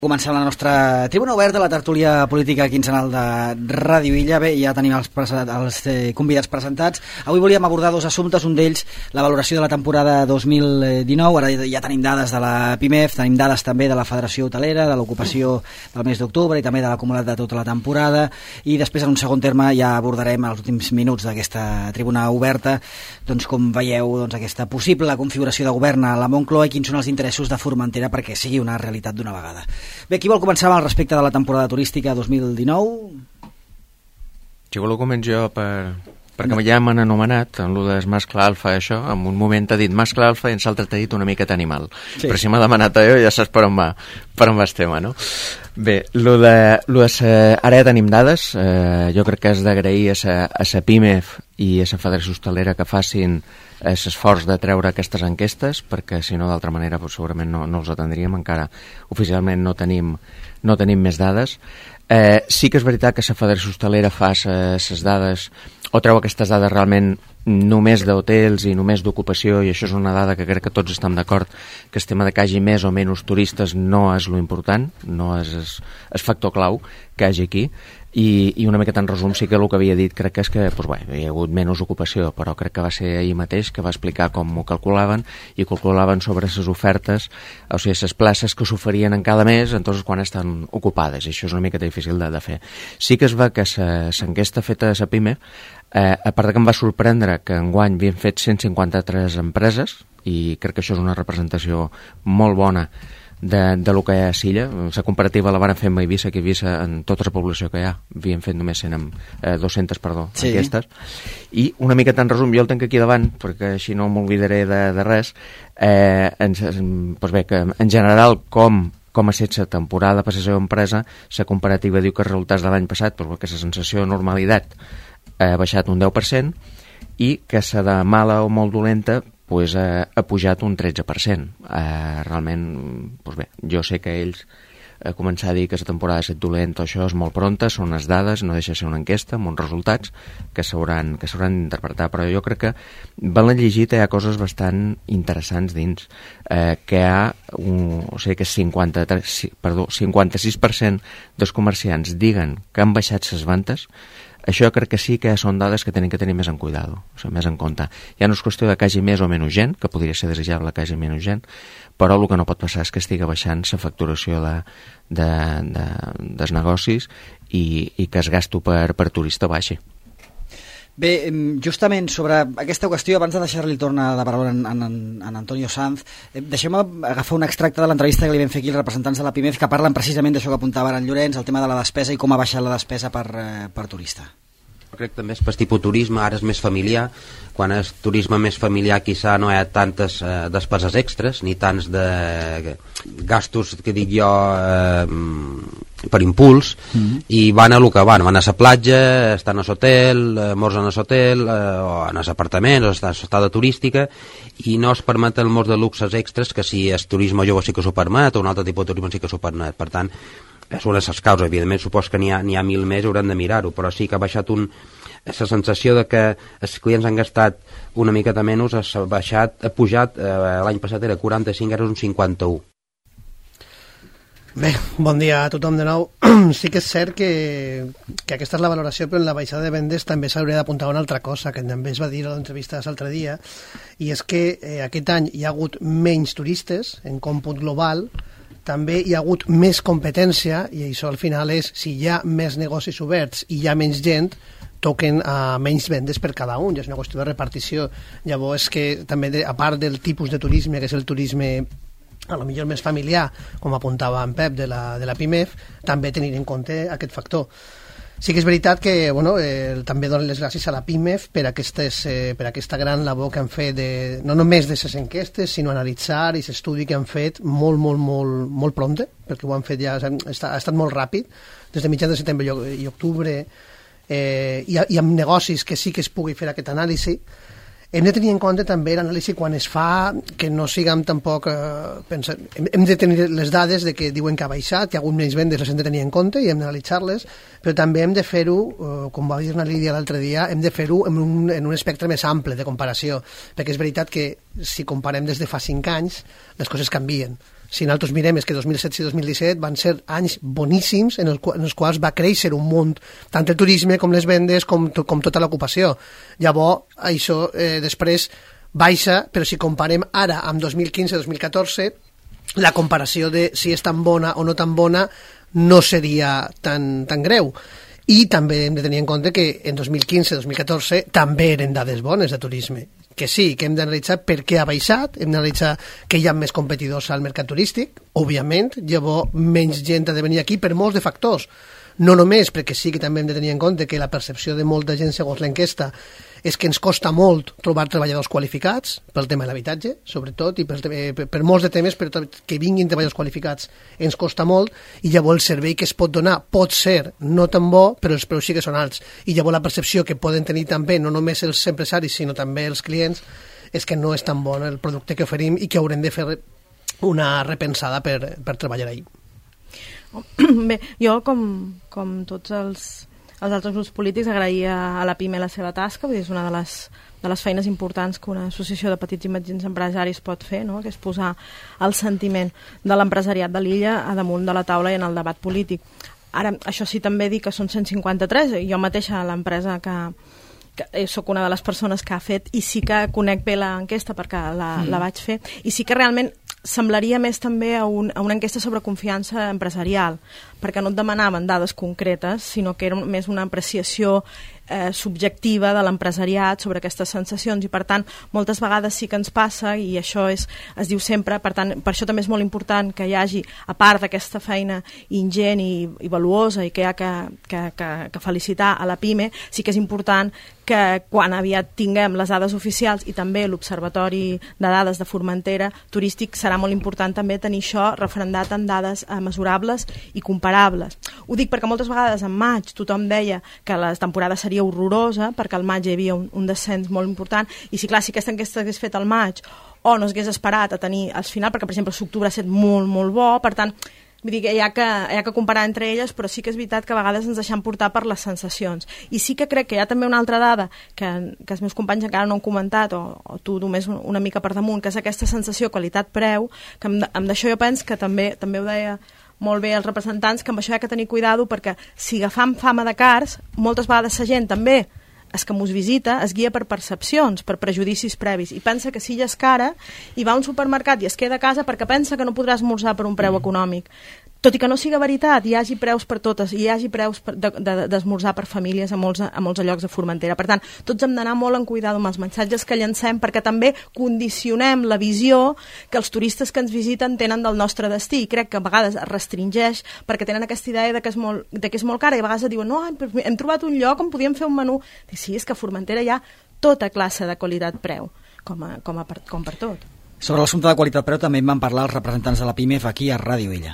Començant la nostra tribuna oberta, la tertúlia política quinzenal de Ràdio Illa. Bé, ja tenim els convidats presentats. Avui volíem abordar dos assumptes, un d'ells la valoració de la temporada 2019. Ara ja tenim dades de la PIMEF, tenim dades també de la Federació Hotelera, de l'ocupació del mes d'octubre i també de l'acumulat de tota la temporada. I després, en un segon terme, ja abordarem els últims minuts d'aquesta tribuna oberta, doncs com veieu aquesta possible configuració de govern a la Moncloa i quins són els interessos de Formentera perquè sigui una realitat d'una vegada. Bé, qui vol començar al respecte de la temporada turística 2019? Si voleu començar jo perquè ja m'han anomenat en el del mascle alfa, això, en un moment t'ha dit mascle alfa i en l'altre t'ha dit una miqueta animal. Sí. Però si m'ha demanat allò ja saps per on va el tema, no? Bé, ara ja tenim dades, jo crec que has d'agrair a la PIMEF i a la Federació Hostalera que facin l'esforç de treure aquestes enquestes, perquè si no d'altra manera segurament no els atendríem, encara oficialment no tenim més dades. Sí que és veritat que la Federació Hostalera fa les dades o treu aquestes dades realment només d'hotels i només d'ocupació, i això és una dada que crec que tots estem d'acord que el tema de que hi hagi més o menys turistes no és lo important, no és el factor clau que hi hagi aquí. I una mica en resum sí que el que havia dit crec que és que hi ha hagut menys ocupació, però crec que va ser ahir mateix que va explicar com ho calculaven, i calculaven sobre les ofertes, o sigui, les places que s'oferien en cada mes, entonces quan estan ocupades, i això és una mica difícil de fer. Sí que es va que l'enquesta feta a la PIME, a part que em va sorprendre que enguany havien fet 153 empreses, i crec que això és una representació molt bona de lo que hi ha a Silla. La comparativa la van fer amb Eivissa, que Eivissa en tota la població que hi ha havien fet només 200 enquestes. I una mica en resum, jo el tenc aquí davant perquè així no m'oblidaré de res. Doncs bé, que en general com a set la temporada per la seva empresa, la comparativa diu que els resultats de l'any passat, que la sensació de normalitat ha baixat un 10% i que la de mala o molt dolenta ha pujat un 13%. Realment, bé, jo sé que ells començar a dir que la temporada ha estat dolenta o això és molt pronta, són les dades, no deixa de ser una enquesta amb uns resultats que s'hauran d'interpretar, però jo crec que val llegir, hi ha coses bastant interessants dins, que hi ha que 56% dels comerciants diguen que han baixat les ventes. Això crec que sí que són dades que tenen que tenir més en cuidado, més en compte. Ja no és qüestió de que hi hagi més o menys gent, que podria ser desitjable que hi hagi menys gent, però el que no pot passar és que estigui baixant la facturació dels negocis i que el gasto per turista baixi. Bé, justament sobre aquesta qüestió, abans de deixar-li tornar de paraula en Antonio Sanz, deixeu-me agafar un extracte de l'entrevista que li vam fer aquí els representants de la PIMEF que parlen precisament d'això que apuntava ara en Llorenç, el tema de la despesa i com ha baixat la despesa per turista. Jo crec que també és per tipus turisme, ara és més familiar. Quan és turisme més familiar quizà no hi ha tantes despeses extres ni tants de gastos que dic jo per impuls, i van a lo que van a la platja, estan a l'hotel, morsen a l'hotel o en els apartaments, o estada turística, i no es permeten molts de luxes extras que si és turisme jove sí que s'ho permet o un altre tipus de turisme sí que s'ho permet. Per tant, són les causes, evidentment supos que n'hi ha 1.000 més, hauran de mirar-ho, però sí que ha baixat la sensació de que els clients han gastat una miqueta menys, ha pujat, l'any passat era 45, ara és un 51. Bé, bon dia a tothom de nou. Sí que és cert que aquesta és la valoració, però en la baixada de vendes també s'hauria d'apuntar una altra cosa que també es va dir a l'entrevista l'altre dia, i és que aquest any hi ha hagut menys turistes en còmput global, també hi ha hagut més competència, i això al final és, si hi ha més negocis oberts i hi ha menys gent, toquen a menys vendes per cada un, ja és una qüestió de repartició. Llavors, que també, a part del tipus de turisme, que és el turisme a lo millor més familiar, com apuntava en Pep de la PIMEF, també tenir en compte aquest factor. Sí que és veritat que també dono les gràcies a la PIMEF per aquesta gran labor que han fet, no només de les enquestes, sinó analitzar i l'estudi que han fet molt prompte, perquè ho han fet ja, ha estat molt ràpid, des de mitjans de setembre i octubre, i amb negocis que sí que es pugui fer aquest anàlisi. Hem de tenir en compte també l'anàlisi quan es fa, que no siguem tampoc hem de tenir les dades de que diuen que ha baixat, que hi ha hagut menys vendes, les hem de tenir en compte i hem d'analitzar-les, però també hem de fer-ho, com va dir la Lídia l'altre dia, hem de fer-ho en un espectre més ample de comparació, perquè és veritat que si comparem des de fa 5 anys les coses canvien. si nosaltres mirem és que 2016 i 2017 van ser anys boníssims en els quals va créixer un munt, tant el turisme com les vendes com tota l'ocupació. Llavors, això després baixa, però si comparem ara amb 2015-2014, la comparació de si és tan bona o no tan bona no seria tan greu. I també hem de tenir en compte que en 2015-2014 també eren dades bones de turisme, que sí, que hem d'analitzar per què ha baixat, hem d'analitzar que hi ha més competidors al mercat turístic, òbviament, llavors menys gent ha de venir aquí per molts de factors, no només perquè sí que també hem de tenir en compte que la percepció de molta gent segons l'enquesta és que ens costa molt trobar treballadors qualificats pel tema de l'habitatge, sobretot, i per molts de temes, però que vinguin treballadors qualificats ens costa molt, i llavors el servei que es pot donar pot ser no tan bo, però els preus sí que són alts, i llavors la percepció que poden tenir també no només els empresaris, sinó també els clients, és que no és tan bon el producte que oferim i que haurem de fer una repensada per treballar ahí. Bé, jo, com tots els altres grups polítics, agraïa a la PIME la seva tasca, vull dir, és una de les feines importants que una associació de petits i mitjans empresaris pot fer, no? Que és posar el sentiment de l'empresariat de l'illa a damunt de la taula i en el debat polític. Ara, això sí, també dic que són 153, jo mateixa a l'empresa que soc una de les persones que ha fet, i sí que conec bé l'enquesta perquè la vaig fer, i sí que realment semblaria més també a una enquesta sobre confiança empresarial, perquè no et demanaven dades concretes, sinó que era més una apreciació subjectiva de l'empresariat sobre aquestes sensacions, i per tant moltes vegades sí que ens passa, i això es diu sempre, per tant per això també és molt important que hi hagi, a part d'aquesta feina ingent i valuosa i que hi ha que felicitar a la PIME, sí que és important que quan aviat tinguem les dades oficials i també l'Observatori de Dades de Formentera turístic, serà molt important també tenir això referendat en dades mesurables i comparables. Ho dic perquè moltes vegades en maig tothom deia que la temporada seria horrorosa perquè al maig hi havia un descens molt important, i si clar, si aquesta enquesta hagués fet al maig o no s'hagués esperat a tenir al final, perquè per exemple l'octubre ha estat molt, molt bo, per tant vull dir que hi ha que comparar entre elles, però sí que és veritat que a vegades ens deixem portar per les sensacions. I sí que crec que hi ha també una altra dada que els meus companys encara no han comentat, o tu només una mica per damunt, que és aquesta sensació qualitat-preu, que amb d'això jo penso que també ho deia molt bé els representants, que amb això hi ha que tenir cuidado, perquè si agafam fama de cars, moltes vegades la gent també és que mos visita, es guia per percepcions, per prejudicis previs, i pensa que si ella és cara i va a un supermercat i es queda a casa perquè pensa que no podrà esmorzar per un preu econòmic. Tot i que no siga veritat, hi hagi preus per totes, hi hagi preus d'esmorzar per famílies a molts llocs de Formentera. Per tant, tots hem d'anar molt en cuidado amb els missatges que llancem, perquè també condicionem la visió que els turistes que ens visiten tenen del nostre destí, i crec que a vegades es restringeix perquè tenen aquesta idea de que és molt cara, i a vegades diuen, no, hem trobat un lloc on podíem fer un menú. Dic, sí, és que a Formentera hi ha tota classe de qualitat-preu, com per tot. Sobre l'assumpte de qualitat-preu també en van parlar els representants de la PIMEF aquí a Ràdio Illa.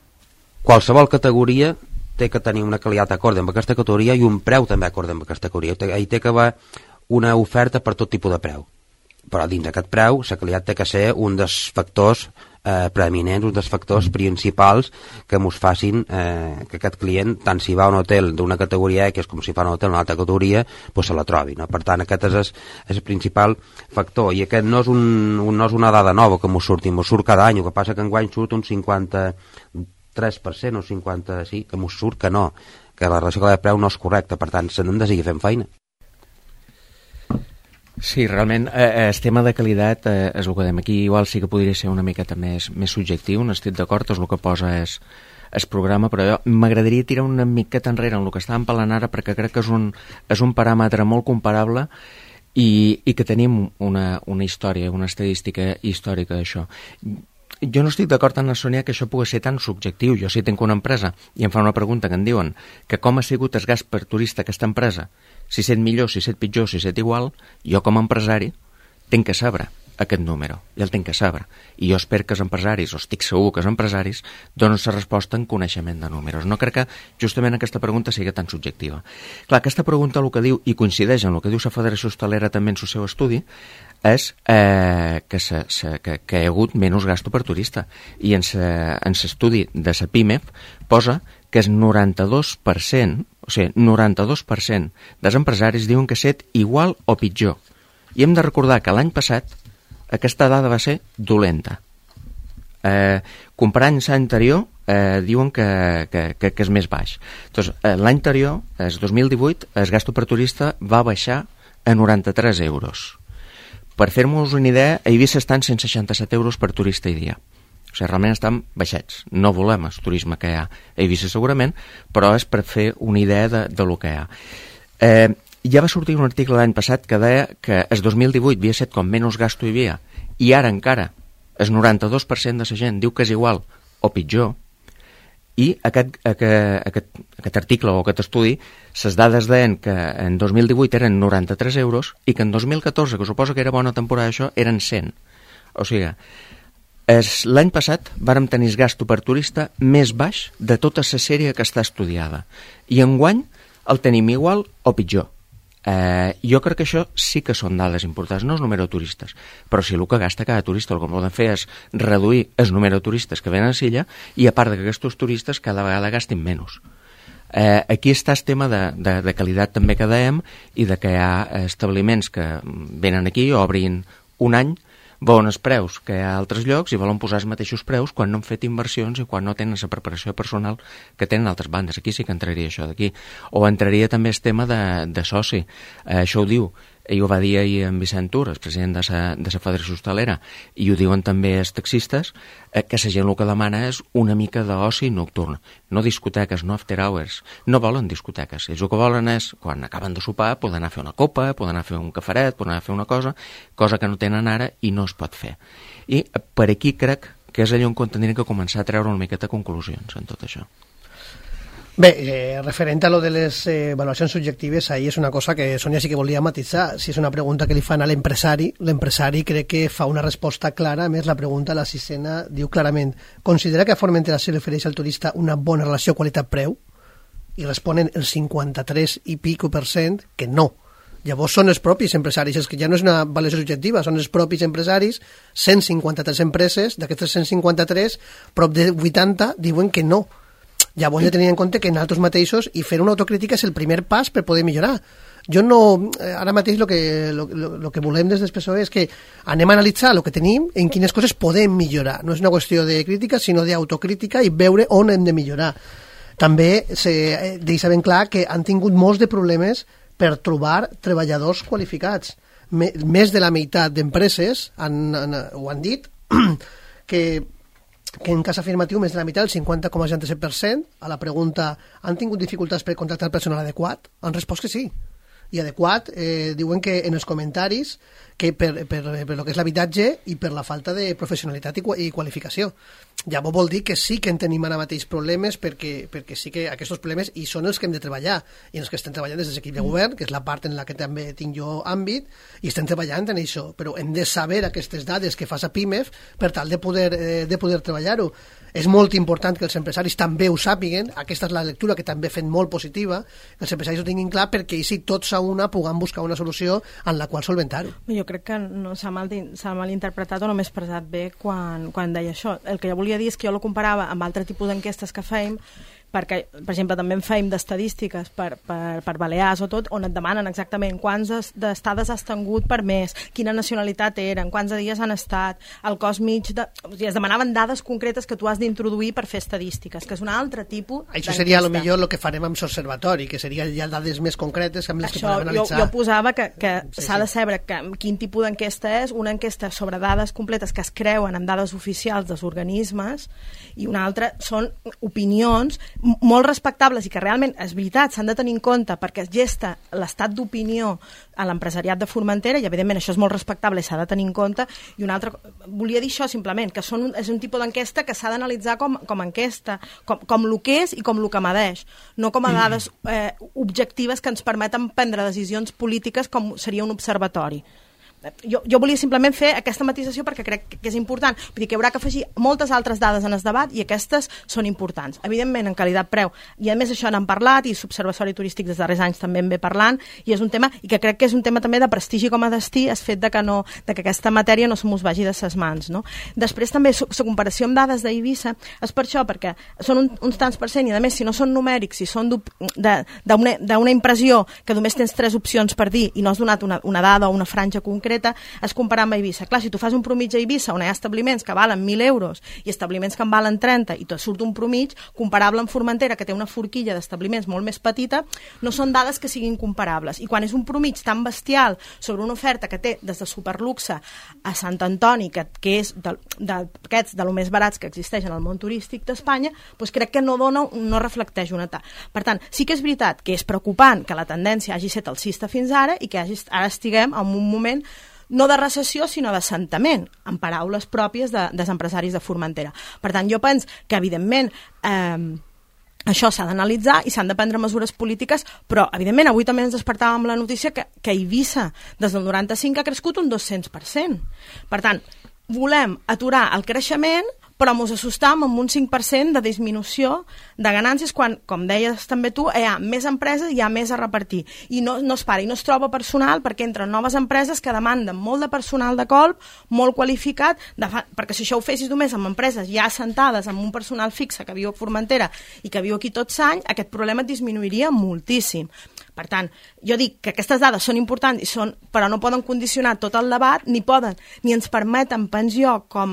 Qualsevol categoria té que tenir una qualitat acord amb aquesta categoria i un preu també acord amb aquesta categoria. Hi té que haver una oferta per tot tipus de preu. Però dins d'aquest preu, la qualitat té que ser un dels factors preeminents, un dels factors principals que ens facin que aquest client, tant si va a un hotel d'una categoria X com si fa un hotel d'una altra categoria, pues se la trobi, no? Per tant, aquest és el principal factor, i aquest no és una dada nova que ens surt cada any. El que passa que enguany surt un 53% o 50%, sí, que ens surt que no, que la relació de preu no és correcta, per tant, se n'hem de seguir fent feina. Sí, realment el tema de qualitat és el que dèiem aquí, igual sí que podria ser una miqueta més subjectiu, no estic d'acord, és el que posa és programa, però m'agradaria tirar una miqueta enrere en el que estàvem parlant ara, perquè crec que és un paràmetre molt comparable i que tenim una història, una estadística històrica d'això. Jo no estic d'acord amb la Sònia que això pugui ser tan subjectiu. Jo si tinc una empresa i em fa una pregunta que em diuen que com ha sigut el gast per turista aquesta empresa, si set millor, si set pitjor, si set igual, jo com a empresari tinc que saber aquest número, i el tinc que saber. I jo espero que els empresaris, o estic segur que els empresaris, donen la resposta en coneixement de números. No crec que justament aquesta pregunta sigui tan subjectiva. Clar, aquesta pregunta el que diu, i coincideix amb el que diu la Federació Hostalera també en el seu estudi, és que hi ha hagut menys gasto per turista. I en l'estudi de la PIMEF posa que el 92%, o sigui, 92% dels empresaris diuen que ha estat igual o pitjor. I hem de recordar que l'any passat aquesta dada va ser dolenta. Comparant l'any anterior, diuen que és més baix. Doncs, l'any anterior, el 2018, el gasto per turista va baixar a 93 euros. Per fer-nos una idea, a Eivissa estan 167 euros per turista i dia. O sigui, realment estan baixets. No volem el turisme que hi ha a Eivissa segurament, però és per fer una idea de lo que hi ha. Ja va sortir un article l'any passat que deia que el 2018 havia estat com menys gasto hi havia, i ara encara el 92% de la gent diu que és igual o pitjor, i aquest article o aquest estudi, les dades deien que en 2018 eren 93 euros i que en 2014, que suposa que era bona temporada això, eren 100. O sigui, l'any passat vàrem tenir el gasto per turista més baix de tota la sèrie que està estudiada, i enguany el tenim igual o pitjor. Jo crec que això sí que són dades importants, no els número de turistes, però si el que gasta cada turista, el que poden fer és reduir els número de turistes que venen a l'illa, i a part que aquests turistes cada vegada gastin menys. Aquí està el tema de qualitat també que dèiem, i de que hi ha establiments que venen aquí, obrin un any, veuen els preus que hi ha a altres llocs i volen posar els mateixos preus quan no han fet inversions i quan no tenen la preparació personal que tenen altres bandes. Aquí sí que entraria això d'aquí. O entraria també el tema de soci. Això ho diu, ell ho va dir ahir en Vicent Tur, el president de la Federació Hostalera, i ho diuen també els taxistes, que la gent el que demana és una mica d'oci nocturn. No discoteques, no after hours. No volen discoteques. Ells el que volen és, quan acaben de sopar, poden anar a fer una copa, poden anar a fer un caferet, poden anar a fer una cosa que no tenen ara i no es pot fer. I per aquí crec que és allò on tindrien que començar a treure una miqueta conclusions en tot això. Bé, referent a lo de les valoracions subjectives, ahí és una cosa que Sònia sí que volia matitzar. Si és una pregunta que li fan a l'empresari crec que fa una resposta clara. A més, la pregunta, la sisena, diu clarament: considera que a Formentera se li ofereix al turista una bona relació qualitat-preu? I responen el 53 i pico % que no. Llavors són els propis empresaris, és que ja no és una valoració subjectiva, són els propis empresaris, 153 empreses, d'aquestes 153, prop de 80 diuen que no. Llavors hem de tenir en compte que nosaltres mateixos, i fer una autocrítica és el primer pas per poder millorar. Jo no, ara mateix el que volem des del PSOE és que anem a analitzar el que tenim, en quines coses podem millorar. No és una qüestió de crítica, sinó d'autocrítica i veure on hem de millorar. També deixa ben clar que han tingut molts de problemes per trobar treballadors qualificats. Més de la meitat d'empreses ho han dit, que en cas afirmatiu més de la meitat, el 50,67%, a la pregunta han tingut dificultats per contractar personal adequat, han respost que sí. I adequat, diuen que en els comentaris que per lo que és l'habitatge i per la falta de professionalitat i qualificació. Llavors vol dir que sí que en tenim ara mateix problemes, perquè sí que aquests problemes i són els que hem de treballar, i els que estem treballant des de l'equip de govern, que és la part en la que també tinc jo àmbit, i estem treballant en això, però hem de saber aquestes dades que fa la PIMEF per tal de poder treballar-ho. És molt important que els empresaris també ho sàpiguen, aquesta és la lectura que també fem molt positiva, que els empresaris ho tinguin clar, perquè així tots a una puguem buscar una solució en la qual solventar-ho. Jo crec que no s'ha malinterpretat o no m'he expressat bé quan deia això. El que jo volia dir és que jo lo comparava amb altre tipus d'enquestes que fèiem, perquè, per exemple, també en fèiem d'estadístiques per Balears o tot, on et demanen exactament quants d'estades has tingut per mes, quina nacionalitat eren, quants dies han estat, el cost mig de... O sigui, es demanaven dades concretes que tu has d'introduir per fer estadístiques, que és un altre tipus d'enquesta. Això seria potser el que farem amb l'observatori, que seria ja dades més concretes amb les que podem analitzar. Jo posava que s'ha de saber quin tipus d'enquesta és, una enquesta sobre dades completes que es creuen amb dades oficials dels organismes, i una altra són opinions molt respectables i que realment, és veritat, s'han de tenir en compte perquè es gesta l'estat d'opinió a l'empresariat de Formentera, i evidentment això és molt respectable i s'ha de tenir en compte. I una altra, volia dir això simplement, que és un tipus d'enquesta que s'ha d'analitzar com enquesta, com el que és i com el que medeix, no com a dades objectives que ens permeten prendre decisions polítiques com seria un observatori. Jo volia simplement fer aquesta matisació perquè crec que és important. Vull dir que hi haurà que afegir moltes altres dades en el debat i aquestes són importants. Evidentment, en qualitat-preu. I a més això n'han parlat i l'Observatori Turístic dels darrers anys també en ve parlant, i és un tema, i que crec que és un tema també de prestigi com a destí, el fet de que aquesta matèria no se mos vagi de ses mans. No? Després també la comparació amb dades d'Eivissa és per això, perquè són uns tants % i a més si no són numèrics, si són d'una impressió que només tens 3 opcions per dir i no has donat una dada o una franja concreta, concreta es comparar amb Eivissa. Clar, si tu fas un promigi a Eivissa on hi ha establiments que valen 1.000 euros i establiments que en valen 30 i tot surt un promig, comparable amb Formentera, que té una forquilla d'establiments molt més petita, no són dades que siguin comparables. I quan és un promig tan bestial sobre una oferta que té des de superluxe a Sant Antoni, que és d'aquests de lo més barats que existeix en el món turístic d'Espanya, doncs crec que no reflecteix una tal. Per tant, sí que és veritat que és preocupant que la tendència hagi estat alcista fins ara i que ara estiguem en un moment no de recessió, sinó d'assentament, en paraules pròpies dels empresaris de Formentera. Per tant, jo penso que, evidentment, això s'ha d'analitzar i s'han de prendre mesures polítiques, però, evidentment, avui també ens despertàvem la notícia que Eivissa, des del 95, ha crescut un 200%. Per tant, volem aturar el creixement, però ens assustam amb un 5% de disminució de ganàncies quan, com deies també tu, hi ha més empreses i hi ha més a repartir. I no es para, i no es troba personal perquè entren noves empreses que demanden molt de personal de colp, molt qualificat, perquè si això ho fessis només amb empreses ja assentades, amb un personal fixe que viu a Formentera i que viu aquí tot l'any, aquest problema et disminuiria moltíssim. Per tant, jo dic que aquestes dades són importants, però no poden condicionar tot el debat, ni ens permeten, penso jo, com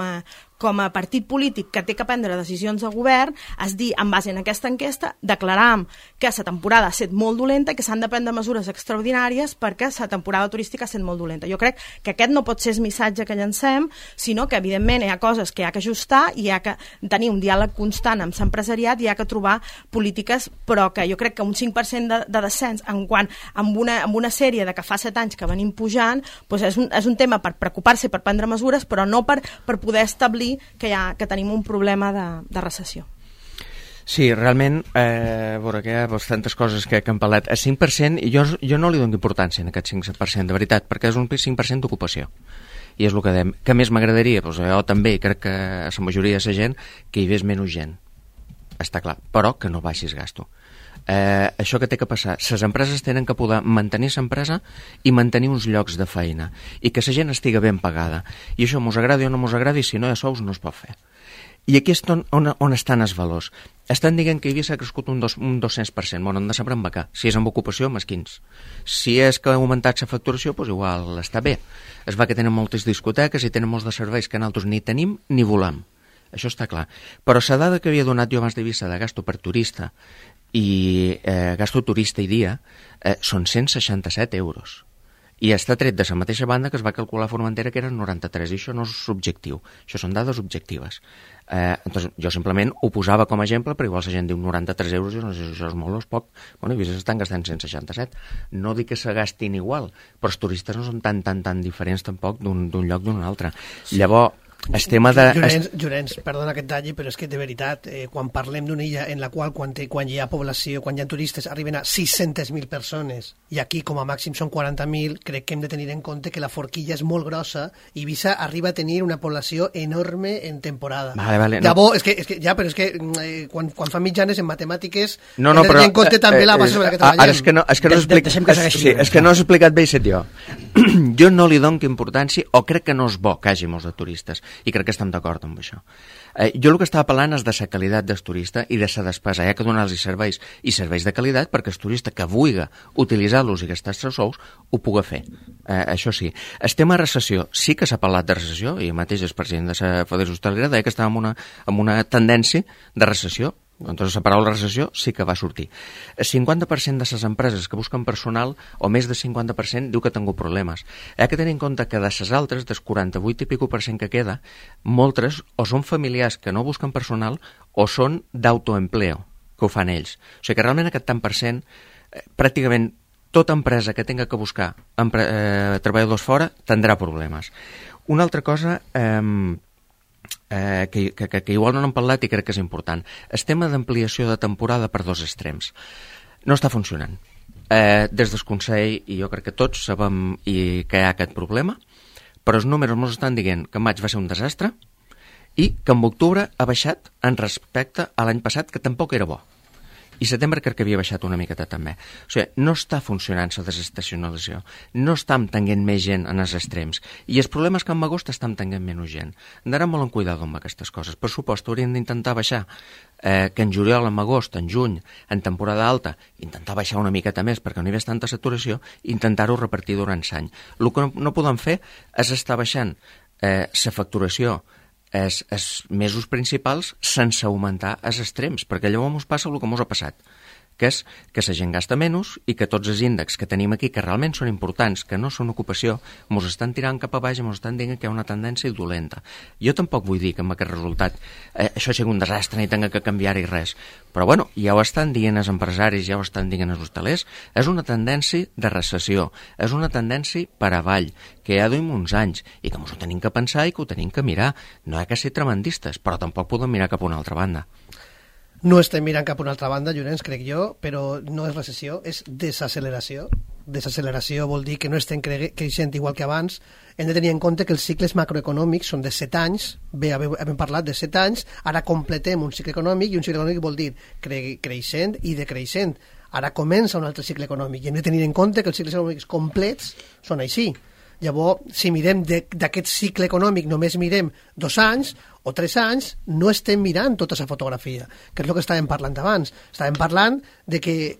a partit polític que té que prendre decisions de govern, és dir, en base a aquesta enquesta, declaram que la temporada ha estat molt dolenta i que s'han de prendre mesures extraordinàries perquè la temporada turística ha estat molt dolenta. Jo crec que aquest no pot ser el missatge que llancem, sinó que, evidentment, hi ha coses que hi ha que ajustar i hi ha que tenir un diàleg constant amb l'empresariat i hi ha que trobar polítiques, però que jo crec que un 5% de descens amb una sèrie de que fa 7 anys que venim pujant, doncs és un tema per preocupar-se i per prendre mesures, però no per poder establir que tenim un problema de recessió. Sí, realment, veure que hi ha tantes coses que han parlat. El 5%, jo no li dono importància en aquest 5%, de veritat, perquè és un 5% d'ocupació. I és el que dèiem. Que més m'agradaria? Doncs jo també, crec que a la majoria de la gent, que hi hagués menys gent. Està clar, però que no baixis gasto. Això que té que passar, les empreses tenen que poder mantenir l'empresa i mantenir uns llocs de feina i que la gent estigui ben pagada, i això mos agradi o no mos agradi, si no hi ha sous no es pot fer. I aquí és on estan els valors. Estan dient que Eivissa ha crescut un 200%, bueno, hem de saber amb què. Si és amb ocupació, mesquins. Si és que ha augmentat la facturació, doncs igual està bé. Es va que tenen moltes discoteques i tenen molts de serveis que nosaltres ni tenim ni volem. Això està clar. Però la dada que havia donat jo abans d'Eivissa de gasto per turista i gasto turista i dia són 167 euros. I està tret de la mateixa banda que es va calcular a Formentera, que eren 93, i això no és subjectiu, això són dades objectives. Entonces, jo simplement ho posava com a exemple, però igual la gent diu 93 euros, jo no sé si això és molt o és poc. Bueno, i estan gastant 167. No dic que se gastin igual, però els turistes no són tan diferents tampoc d'un lloc d'un altre. Sí. Llavors, el tema de... Llorenç, perdona que et talli, però és que de veritat, quan parlem d'una illa en la qual quan hi ha població, quan hi ha turistes, arriben a 600.000 persones, i aquí com a màxim són 40.000, crec que hem de tenir en compte que la forquilla és molt grossa i Eivissa arriba a tenir una població enorme en temporada. Vale, Llavors, però és que quan fan mitjanes en matemàtiques hem de tenir en compte també la base sobre la que treballem. És que no has explicat bé, jo. Jo no li dono importància, o crec que no és bo que hagi molts de turistes, i crec que estem d'acord amb això. Jo el que estava parlant és de la qualitat del turista i de la despesa. Hi ha que donar-los serveis de qualitat perquè el turista que vulgui utilitzar-los i gastar els sous ho pugui fer. Això sí. El tema de recessió, sí que s'ha parlat de recessió, i mateix el president de la Federació Hostalera deia que estàvem en una tendència de recessió. Entonces, la paraula recessió sí que va sortir. El 50% de les empreses que busquen personal, o més del 50%, diu que ha tingut problemes. Hi ha que tenir en compte que de les altres, del 48 i pico % que queda, moltes o són familiars que no busquen personal o són d'autoempleo, que ho fan ells. O sigui que realment aquest tant per cent, pràcticament tota empresa que tinga que buscar treballadors fora tindrà problemes. Una altra cosa... que igual no n'hem parlat i crec que és important. El tema d'ampliació de temporada per dos extrems no està funcionant. Des del Consell, i jo crec que tots sabem que hi ha aquest problema, però els números ens estan dient que en maig va ser un desastre i que en octubre ha baixat en respecte a l'any passat, que tampoc era bo. I setembre crec que havia baixat una miqueta també. O sigui, no està funcionant la desestacionalització, no està entenguent més gent en els extrems, i el problema és que en agost està entenguent menys gent. Hem d'anar molt en cuidado amb aquestes coses. Per supost, hauríem d'intentar baixar que en juliol, en agost, en juny, en temporada alta, intentar baixar una miqueta més perquè no hi hagués tanta saturació, intentar-ho repartir durant l'any. El que no podem fer és estar baixant la facturació els mesos principals sense augmentar els extrems, perquè llavors ens passa el que ens ha passat, que és que la gent gasta menys i que tots els índexs que tenim aquí, que realment són importants, que no són ocupació, ens estan tirant cap a baix i ens estan dient que hi ha una tendència dolenta. Jo tampoc vull dir que amb aquest resultat això sigui un desastre ni tenga que canviar-hi res, però bueno, ja ho estan dient els empresaris, ja ho estan dient els hostalers, és una tendència de recessió, és una tendència per avall, que ja duim uns anys i que ens ho tenim que pensar i que ho tenim que mirar. No hi ha que ser tremendistes, però tampoc podem mirar cap a una altra banda. No estem mirant cap a una altra banda, Llorenç, crec jo, però no és recessió, és desacceleració. Desacceleració vol dir que no estem creixent igual que abans. Hem de tenir en compte que els cicles macroeconòmics són de 7 anys, bé, hem parlat de 7 anys, ara completem un cicle econòmic, i un cicle econòmic vol dir creixent i decreixent. Ara comença un altre cicle econòmic, i hem de tenir en compte que els cicles econòmics complets són així. Llavors, si mirem d'aquest cicle econòmic, només mirem 2 anys o 3 anys, no estem mirant tota la fotografia, que és el que estàvem parlant abans. Estàvem parlant de que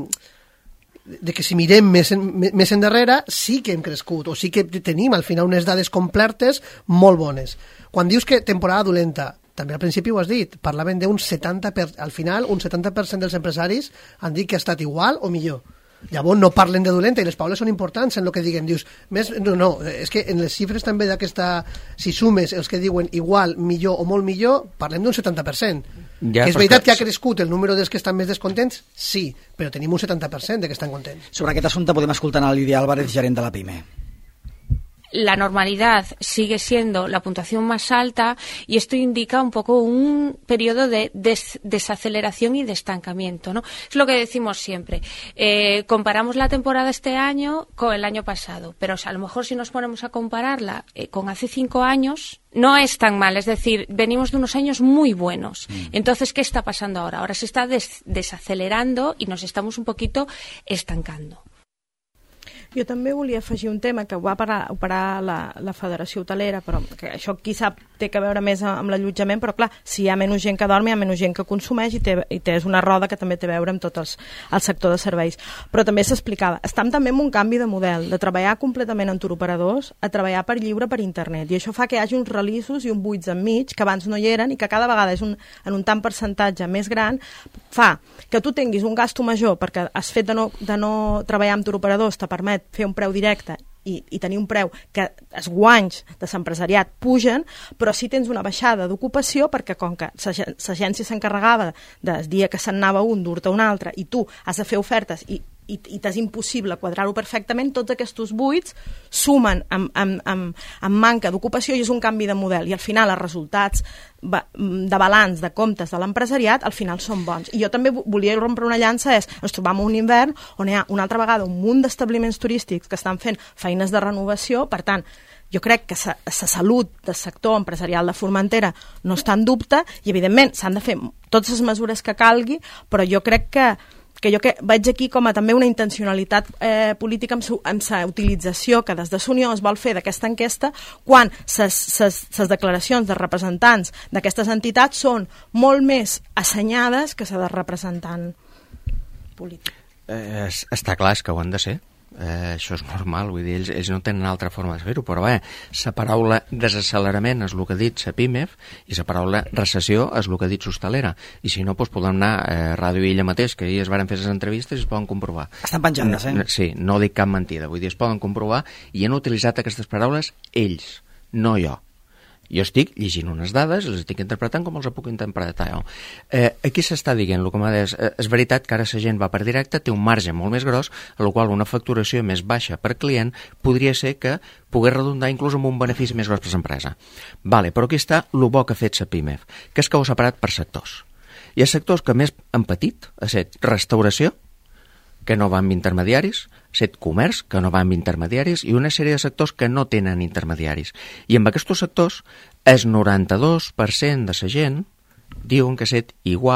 si mirem més endarrere sí que hem crescut, o sí que tenim al final unes dades completes molt bones. Quan dius que temporada dolenta, també al principi ho has dit, parlaven d'un 70%, al final un 70% dels empresaris han dit que ha estat igual o millor. Llavors no parlen de dolenta, i les paraules són importants en el que diguen. Dius, és que en les xifres també d'aquesta, si sumes els que diuen igual, millor o molt millor, parlem d'un 70%. Ja, és veritat que ha crescut el número dels que estan més descontents? Sí, però tenim un 70% de que estan contents. Sobre aquest assumpte podem escoltar a Lidia Álvarez, gerent de la PYME. La normalidad sigue siendo la puntuación más alta y esto indica un poco un periodo de desaceleración y de estancamiento, ¿no? Es lo que decimos siempre. Comparamos la temporada este año con el año pasado, pero a lo mejor si nos ponemos a compararla con hace 5 años, no es tan mal. Es decir, venimos de unos años muy buenos. Entonces, ¿qué está pasando ahora? Ahora se está desacelerando y nos estamos un poquito estancando. Jo també volia afegir un tema que ho va operar la Federació Hotelera, però que això qui sap té que veure més amb l'allotjament, però clar, si hi ha menys gent que dorm, hi ha menys gent que consumeix, i és una roda que també té a veure amb tot el sector de serveis. Però també s'explicava, estem també en un canvi de model, de treballar completament en turoperadors a treballar per lliure per internet, i això fa que hi hagi uns releasos i uns buits enmig que abans no hi eren i que cada vegada és en un tant percentatge més gran, fa que tu tinguis un gasto major perquè has fet de no treballar amb turoperadors te permet fer un preu directe i tenir un preu que els guanys de l'empresariat pugen, però sí tens una baixada d'ocupació perquè com que l'agència s'encarregava del dia que se'n anava un, dur-te un altre, i tu has de fer ofertes i t'és impossible quadrar-ho perfectament, tots aquests buits sumen amb manca d'ocupació i és un canvi de model, i al final els resultats de balanç de comptes de l'empresariat al final són bons. I jo també volia rompre una llança, ens trobam un hivern on hi ha una altra vegada un munt d'establiments turístics que estan fent feines de renovació, per tant jo crec que la salut del sector empresarial de Formentera no està en dubte i evidentment s'han de fer totes les mesures que calgui, però jo crec que jo veig aquí com a també una intencionalitat política amb la utilització que des de Unió es vol fer d'aquesta enquesta quan les declaracions de representants d'aquestes entitats són molt més assenyades que la de representant polític. Està clar, és que ho han de ser. Això és normal, vull dir, ells no tenen altra forma de fer-ho, però la paraula desaccelerament és el que ha dit la PIMEF i la paraula recessió és el que ha dit l'hostalera, i si no, doncs podem anar a Ràdio Illa mateix, que ahir es van fer les entrevistes i es poden comprovar. Estan penjades, Sí, no dic cap mentida, vull dir, es poden comprovar i han utilitzat aquestes paraules ells, no jo. Jo estic llegint unes dades i les estic interpretant com els puc interpretar jo. Aquí s'està dient, el que m'ha dit, és veritat que ara la gent va per directe, té un marge molt més gros, a la qual una facturació més baixa per client podria ser que pogués redundar inclús amb un benefici més gros per l'empresa. Vale, però aquí està el bo que ha fet la PIMEF, que és que ho ha separat per sectors. Hi ha sectors que més han patit, ha estat restauració, que no va amb intermediaris, set comerç, que no va amb intermediaris, i una sèrie de sectors que no tenen intermediaris. I amb aquests sectors, el 92% de la gent diuen que set igual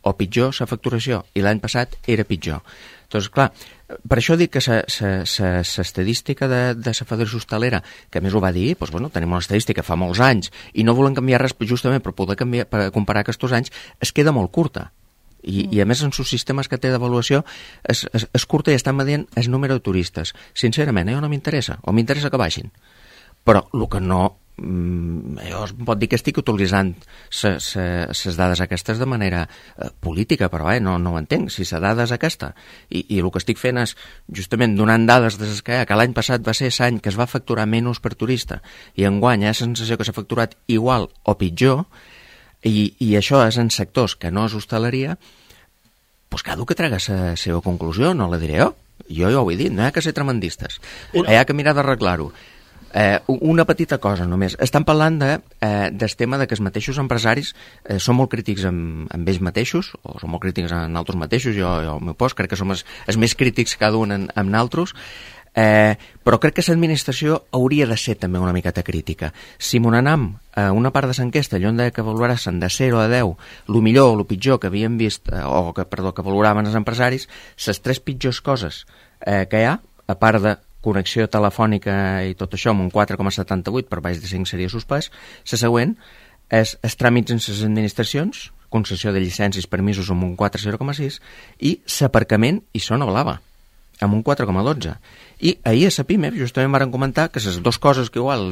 o pitjor la facturació, i l'any passat era pitjor. Doncs, clar, per això dic que l'estadística de la Federació Hostalera, que a més ho va dir, doncs, bueno, tenim una estadística fa molts anys i no volen canviar res justament per poder comparar aquests anys, es queda molt curta. I a més en els sistemes que té d'avaluació és curta i estan medint el número de turistes. Sincerament, a mi no m'interessa, o m'interessa que baixin. Però el que no... jo es pot dir que estic utilitzant les dades aquestes de manera política, però no ho entenc, si la dada és aquesta i el que estic fent és justament donant dades des que l'any passat va ser l'any que es va facturar menys per turista i enguany hi ha la sensació que s'ha facturat igual o pitjor i això és en sectors que no és hostaleria, doncs cada que traga la seva conclusió, no la diré jo ja ho he dit, no hi ha que ser tremendistes, hi ha que mirar d'arreglar-ho. Una petita cosa només. Estan parlant del tema de que els mateixos empresaris són molt crítics amb ells mateixos, o són molt crítics amb altres mateixos, jo al meu post crec que som els més crítics cada un amb altres, però crec que l'administració hauria de ser també una miqueta crítica. Si m'ho anem a una part de l'enquesta, allò on deia que valorassin de 0 a 10 el millor o el pitjor que havien vist, que valoraven els empresaris, les 3 pitjors coses que hi ha, a part de connexió telefònica i tot això amb un 4,78 per baix de 5 seria suspès. La següent és els tràmits en les administracions, concessió de llicències, permisos amb un 4,06 i l'aparcament i zona blava amb un 4,12. I ahir a la PIME justament varen comentar que les dues coses que igual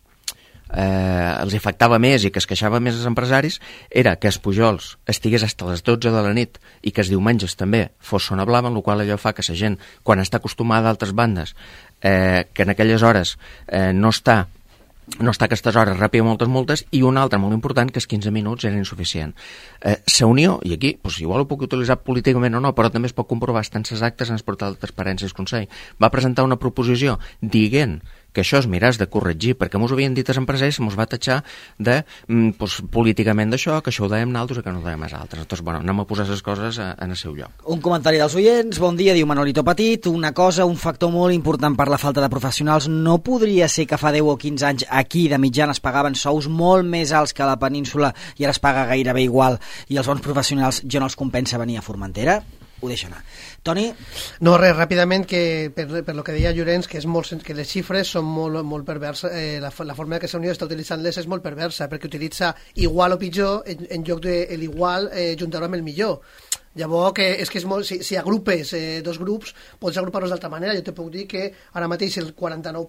els afectava més i que es queixava més els empresaris era que els Pujols estigués fins a les 12 de la nit i que els diumenges també fos zona blava, amb la qual allò fa que la gent, quan està acostumada a altres bandes, que en aquelles hores no està a aquestes hores ràpida moltes multes, i una altra molt important, que els 15 minuts eren insuficient. La Unió, i aquí igual ho puc utilitzar políticament o no, però també es pot comprovar, estan les actes en el portal de transparència del Consell, va presentar una proposició dient que això es miràs de corregir, perquè mos havien dit els empresaris, mos va tatxar de políticament d'això, que això ho dèiem nosaltres i que no ho dèiem els altres. Doncs, bueno, anem a posar les coses en el seu lloc. Un comentari dels oients. Bon dia, diu Manolito Petit. Una cosa, un factor molt important per la falta de professionals. No podria ser que fa 10 o 15 anys aquí de mitjana es pagaven sous molt més alts que a la península i ara es paga gairebé igual i els bons professionals ja no els compensa venir a Formentera? Ho deixa anar. Toni? No, res, ràpidament, que per lo que deia Llorenç, que les xifres són molt perverses, la forma que la Unió està utilitzant-les és molt perversa, perquè utilitza igual o pitjor en lloc de l'igual juntar-ho amb el millor. Llavors, és que és molt, si agrupes dos grups, pots agrupar-los d'altra manera. Jo te puc dir que ara mateix el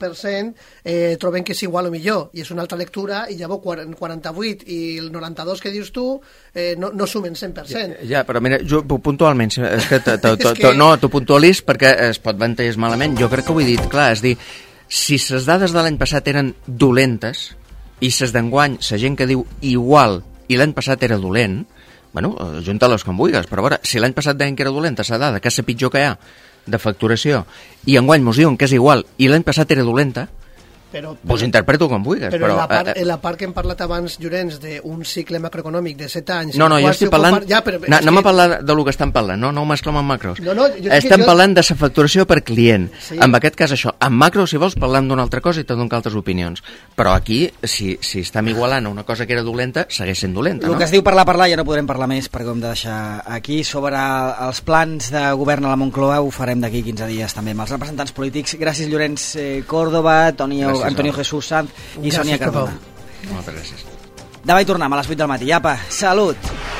49% troben que és igual o millor, i és una altra lectura, i llavors 48 i el 92 que dius tu no sumen 100%. Ja, però mira, jo puntualment, és que no, t'ho puntualis perquè es pot entendre malament. Jo crec que ho he dit clar, és dir, si les dades de l'any passat eren dolentes i les d'enguany, la gent que diu igual i l'any passat era dolent, bueno, junta-les com vulguis, però a veure, si l'any passat deien que era dolenta la dada, que és la pitjor que hi ha de facturació, i enguany mos diuen que és igual i l'any passat era dolenta, vos interpreto com vulguis. Però en la part que hem parlat abans, Llorenç, d'un cicle macroeconòmic de 7 anys... No, jo estic parlant... Anem a parlar del que estan parlant, no ho mesclem amb macros. Estem parlant de la facturació per client. En aquest cas, això. En macro, si vols, parlem d'una altra cosa i te dono altres opinions. Però aquí, si estem igualant una cosa que era dolenta, segueix sent dolenta, no? El que es diu parlar, ja no podrem parlar més, perquè ho hem de deixar aquí. Sobre els plans de govern a la Moncloa ho farem d'aquí 15 dies també amb els representants polítics. Gràcies, Llorenç Córdoba, Antonio Jesús Sanz i Sònia Cardona. Moltes gràcies. Demà hi tornem a les 8 del matí. Apa, salut!